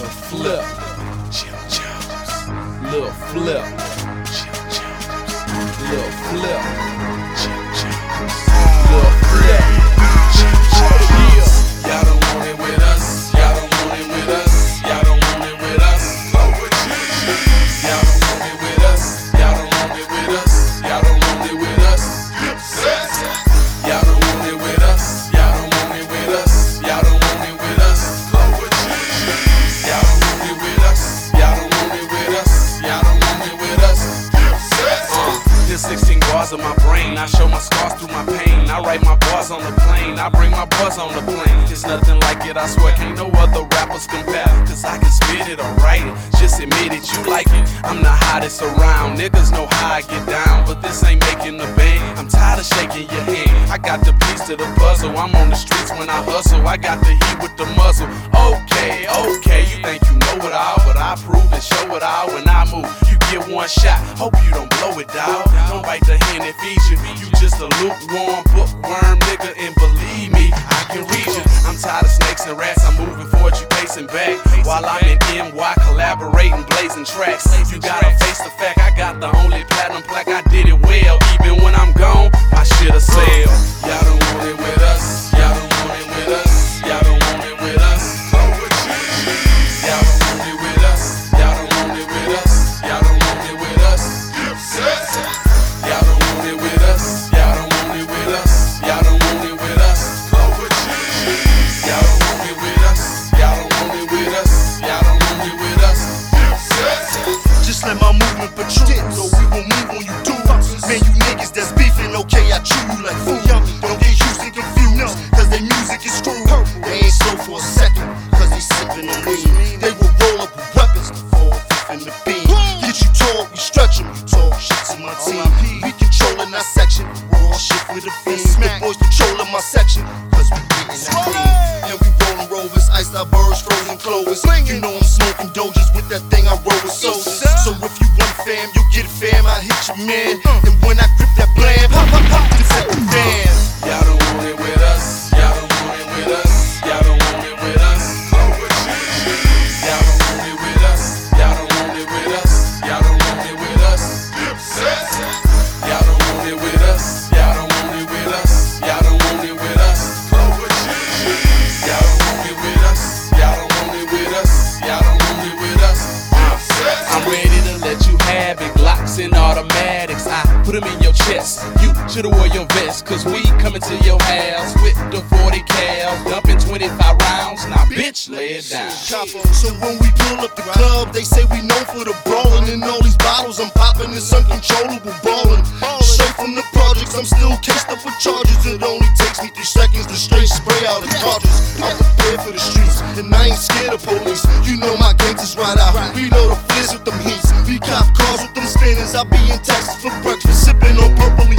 Lil Flip, Jim Jones. Lil Flip, Jim Jones. Lil Flip, Jim Jones. Lil Flip, Jim Jones. Yeah. Y'all don't want it with us. Y'all don't want it with us. Y'all don't want it with us. Y'all don't want it with us. Y'all don't want it with us. Y'all don't want it with us. Y'all don't want it with us. Y'all don't want it with us. Y'all don't want it with us. Y'all don't want it with us. Y'all don't want it with us. Y'all don't want it with us. There's 16 bars of my brain. I show my scars through my pain. I write my bars on the plane. I bring my buzz on the plane. There's nothing like it, I swear. Can't no other rappers compare. Cause I can spit it or write it. Just admit it, you like it. I'm the hottest around. Niggas know how I get down. But this ain't making the band. I'm tired of shaking your hand. I got the piece to the puzzle. I'm on the streets when I hustle. I got the heat with the muzzle. Okay, okay. You think you know it all, but I prove and show it all when I move. You get one shot. Hope you don't blow it, dawg. Don't bite the hand that feeds you. You just a lukewarm, bookworm nigga, and believe me, I can read you. I'm tired of snakes and rats. I'm moving forward, you pacing back. While I'm in NY collaborating, blazing tracks. You gotta face the fact I got the only platinum plaque. I did it well. Even when I'm gone, my shit'll sell. Y'all don't want it with us. Y'all don't want it with us. Y'all don't want it with us. Y'all don't want it with us. Y'all don't want it with us. Y'all don't want it with us. Y'all don't want it with us. Y'all don't want it with us. Y'all don't want it with us. Y'all don't want it with us. Y'all don't want it with us. Y'all don't want it with us. Just let my movement patrol, so we gon' move when you do. Man, you niggas that's beefing, okay, I chew you like food. Don't get used and confused, cause they music is true. They ain't slow for a second, cause they sippin' on lean. They will roll up with weapons to fall in the beam. Get you tall, we stretch 'em, you talk shit to my team. We controllin' our section, raw shit with a beam. The boys patrollin' my section, cause we gettin' that clean. And we rollin' rovers, iced out birds, frozen clovers. You know I'm smoking dojas with that thing I roll with soldiers. So if you want fam, you get it fam, I hit your man. And when I grip that blam, pop, pop, pop, it's at the fan. Y'all don't want it with us. Y'all don't want it with us. Y'all don't want it with us. Y'all don't want it with us. Y'all don't want it with us. Y'all don't want it with us. Y'all don't want it with us. Y'all don't want it with us. Y'all don't want it with us. Y'all don't want it with us. Y'all don't want it with us. Y'all don't want it with us. I'm ready to let you have it. Glocks and automatics, I put them in your chest. You should've wore your vest, cause we coming to your house with the 40 cal, dumping 25 rounds. Now bitch, lay it down. So when we pull up the club, they say we known for the brawling. And all these bottles I'm popping is uncontrollable ballin'. Straight from the projects, I'm still cased up with charges. It only takes me 3 seconds to straight spray out the cartridge. I'm prepared for the streets, and I ain't scared of police. You know my gangsters ride out, we know the fizz with them heats. We cop cars with them spinners. I be in Texas for breakfast, sipping on purple